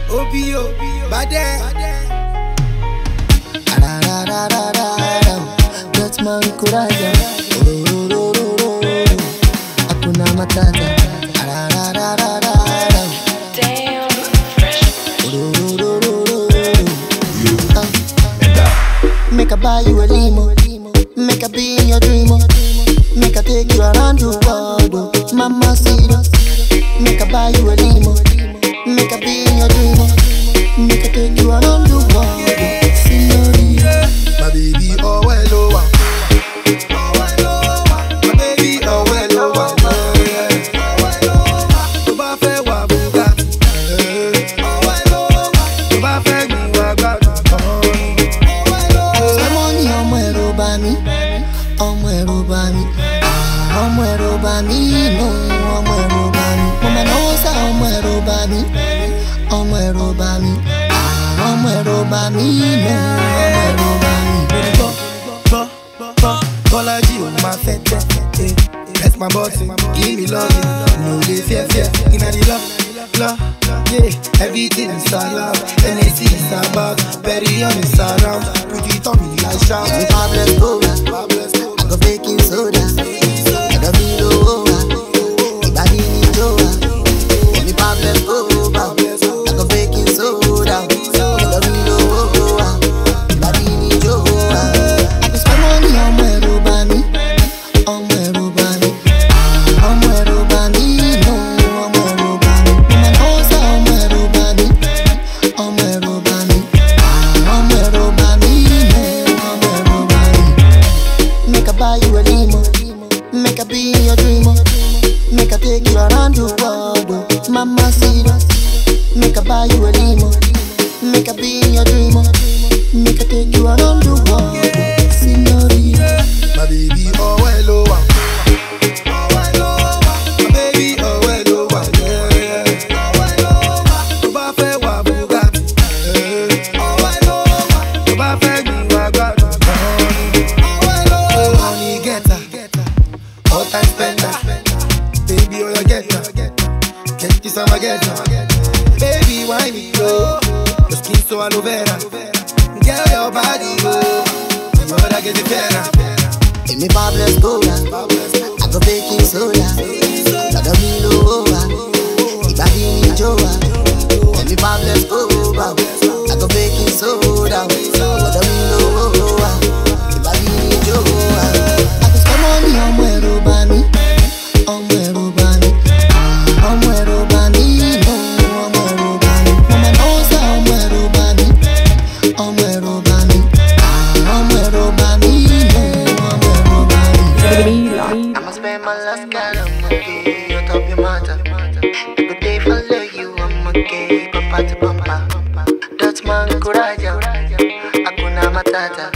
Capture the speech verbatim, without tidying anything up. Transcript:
Obio, Bade. That's man kuraja. Hakuna matata. Damn, fresh. Make I buy you a limo. Make I be in your dream. Make I take you around the world. Mama see us. Make I buy you a limo. Make I be in your dream. Make I take you around the world. Senorita, My baby, oh well, oh wow. Oh well, oh wow. My baby, oh well, oh wow. To bá fẹ́ wá Bugatti. Oh well, oh wow. To bá fẹ́ mi wá gbádùn kan. Oh well, oh wow. Say money ọmọ ẹ̀rọ bá mi, ọmọ ẹ̀rọ bá mi, ah, ọmọ ẹ̀rọ bá mi, no, ọmọ ẹ̀rọ bá mi. Mo máa náwó sá ọmọ ẹ̀rọ bá mi, ọmọ ẹ̀rọ bá mi, ah, ọmọ ẹ̀rọ bá mi, no, ọmọ ẹ̀rọ bá mi. Bọ́ bọ́ bọ́ Bọ́lájí ò máa fẹ́ tẹ́ tẹ́. Press my button, give me love. No dey fear fear, inna the love, love, yeah. Everything is allowed. N A C is about, Perion is around. Put it on me like shout. If I bless go, I go fake you soda. I go be low, ìbàdí ni jó wa. If I bless go, I go fake you soda. I go be low, ìbàdí ni jó wa. I go spend money ọmọ ẹ̀rọ bá mi, ọmọ ẹ̀rọ bá mi, ah, ọmọ ẹ̀rọ bá mi, no, ọmọ ẹ̀rọ bá mi. Mo máa náwó sá ọmọ ẹ̀rọ bá mi, ọmọ ẹ̀rọ bá mi, ah, ọmọ ẹ̀rọ bá mi, no, ọmọ ẹ̀rọ bá mi. Make I buy you a limo, make I be in your dream, make I take you around the world, oh. Mama see us. Make I buy you a limo, make I be in your dream, make I take you around the world, oh. Senorita, My baby, oh well, oh wow. Oh well, oh wow. My baby, oh well, oh wow. Yeah, yeah. Oh well, oh wow. To bá fẹ́ wá Bugatti. Oh well, oh wow. To bá fẹ́ mi wá gbádùn kan. Oh well, oh wow. Money getter, all time spender. Baby, oh you getter, get this on my getter. Baby, why me low? Your skin so aloe vera. Girl, your body, oh. You better get it better. give me Pablo Escobar, I go fake you soda. I go be low, ìbàdí ni jó wa. Give me Pablo Escobar, I go fake you soda. I go be low, ìbàdí ni jó wa. I go spend money ọmọ ẹ̀rọ bá mi, ọmọ ẹ̀rọ bá mi, ah, ọmọ ẹ̀rọ bá mi, no, ọmọ ẹ̀rọ bá mi. Mo máa náwó sá ọmọ ẹ̀rọ bá mi, ọmọ ẹ̀rọ bá mi, ah, ọmọ ẹ̀rọ bá mi, no, ọmọ ẹ̀rọ bá mi. I'ma spend my last card, I'ma get you top your matter. Every day follow you, I'ma get papa to papa. That's man kuraja, hakuna matata.